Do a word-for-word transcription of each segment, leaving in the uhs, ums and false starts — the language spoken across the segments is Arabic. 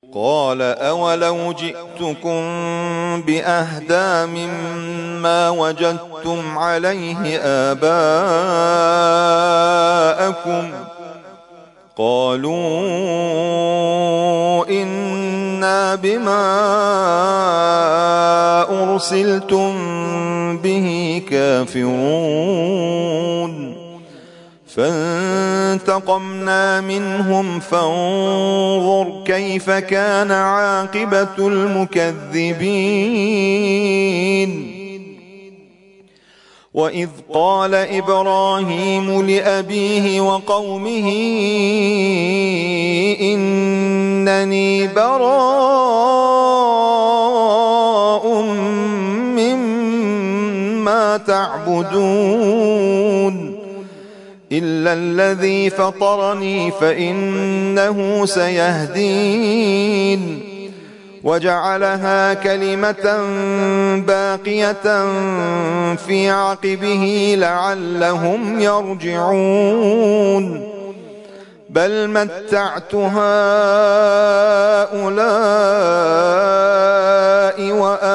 قال أولو جئتكم بأهدى مما وجدتم عليه آباءكم قالوا إنا بما أرسلتم به كافرون فانتقمنا منهم فانظر كيف كان عاقبة المكذبين وإذ قال إبراهيم لأبيه وقومه إنني براء مما تعبدون إلا الذي فطرني فإنه سيهدين وجعلها كلمة باقية في عقبه لعلهم يرجعون بل متعت هؤلاء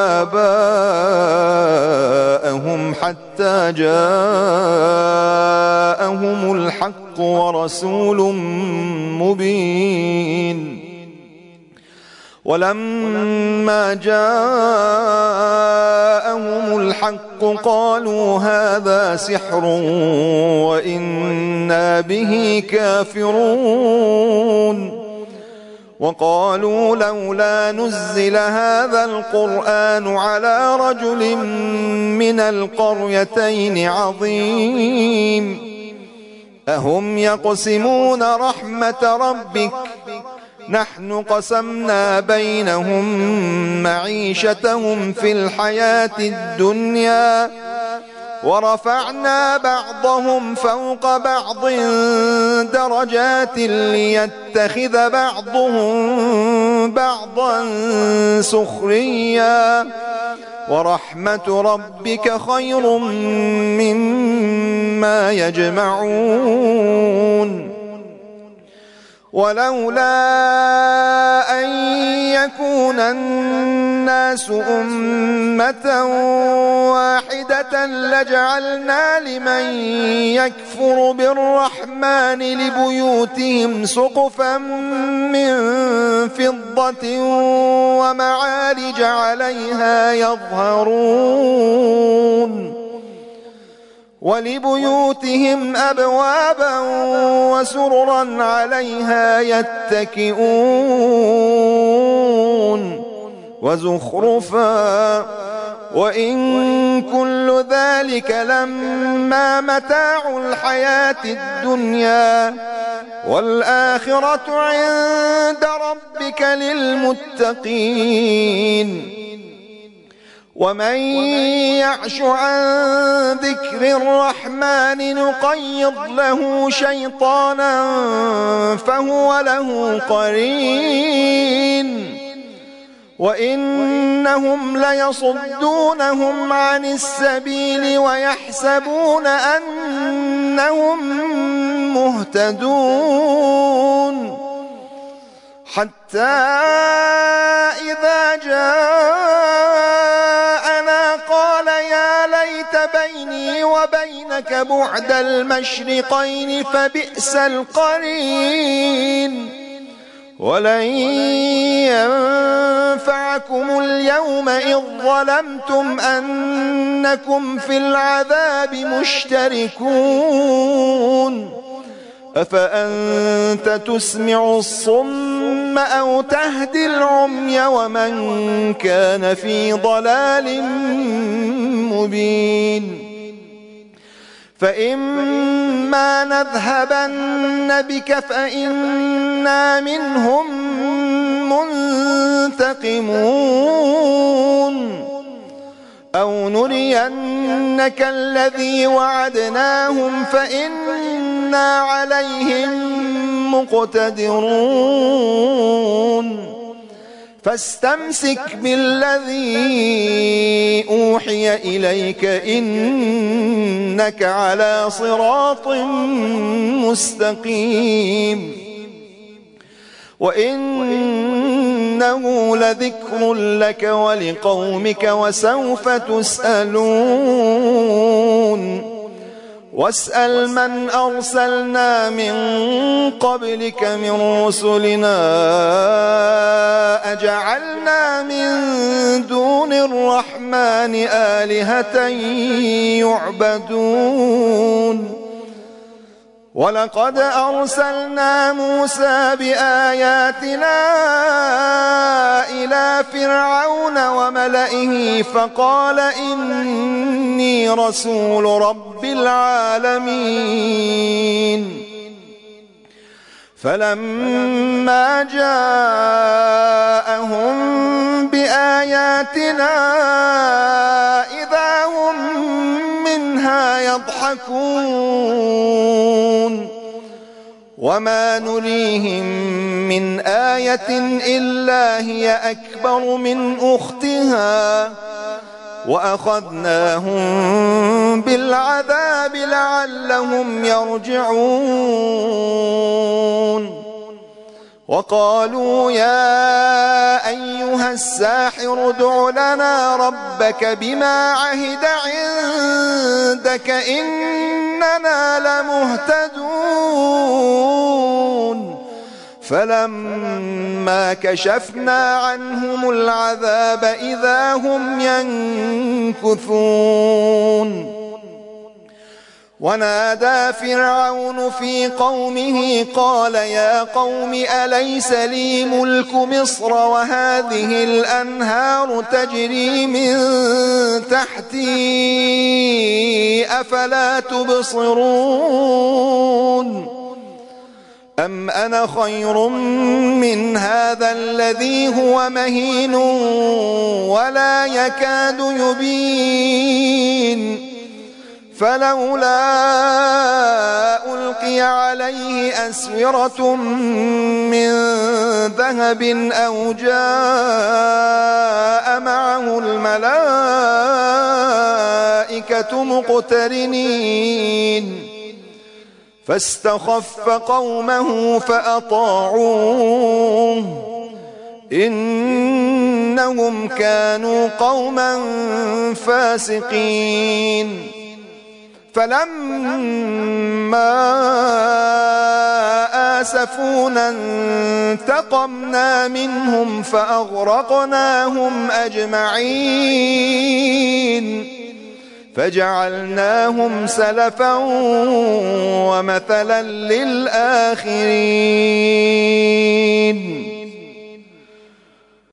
وآباءهم حتى جاءهم الحق ورسول مبين ولما جاءهم الحق قالوا هذا سحر وإنا به كافرون وقالوا لولا نزل هذا القرآن على رجل من القريتين عظيم أهم يقسمون رحمة ربك نحن قسمنا بينهم معيشتهم في الحياة الدنيا ورفعنا بعضهم فوق بعض درجات ليتخذ بعضهم بعضا سخريا ورحمة ربك خير مما يجمعون ولولا أن يكون الناس أمة واحدة لجعلنا لمن يكفر بالرحمن لبيوتهم سقفا من فضة ومعارج عليها يظهرون ولبيوتهم أبوابا وسررا عليها يتكئون وزخرفا وإن كل ذلك لما متاع الحياة الدنيا والآخرة عند ربك للمتقين ومن يعش عن ذكر الرحمن نقيض له شيطانا فهو له قرين وإنهم ليصدونهم عن السبيل ويحسبون أنهم مهتدون حتى إذا جاءنا قال يا ليت بيني وبينك بعد المشرقين فبئس القرين ولن ينفعكم اليوم إذ ظلمتم أنكم في العذاب مشتركون أفأنت تسمع الصم أو تهدي العمي ومن كان في ضلال مبين فإما نذهبن بك فإنا منهم منتقمون أو نرينك الذي وعدناهم فإنا عليهم مقتدرون فاستمسك بالذي أوحي إليك إنك على صراط مستقيم وإن وإنه لذكر لك ولقومك وسوف تسألون واسأل من أرسلنا من قبلك من رسلنا أجعلنا من دون الرحمن آلهة يعبدون ولقد أرسلنا موسى بآياتنا إلى فرعون وملئه فقال إني رسول رب العالمين فلما جاءهم بآياتنا إذا هم منها يضحكون وما نريهم من آية إلا هي أكبر من أختها وأخذناهم بالعذاب لعلهم يرجعون وقالوا يا أيها الساحر ادع لنا ربك بما عهد عندك إننا لمهتدون فلما كشفنا عنهم العذاب إذا هم ينكثون ونادى فرعون في قومه قال يا قوم أليس لي ملك مصر وهذه الأنهار تجري من تحتي أفلا تبصرون أم أنا خير من هذا الذي هو مهين ولا يكاد يبين فلولا ألقي عليه أسورة من ذهب أو جاء معه الملائكة مقترنين فاستخف قومه فأطاعوه إنهم كانوا قوما فاسقين فلما آسفونا انتقمنا منهم فأغرقناهم أجمعين فجعلناهم سلفا ومثلا للآخرين.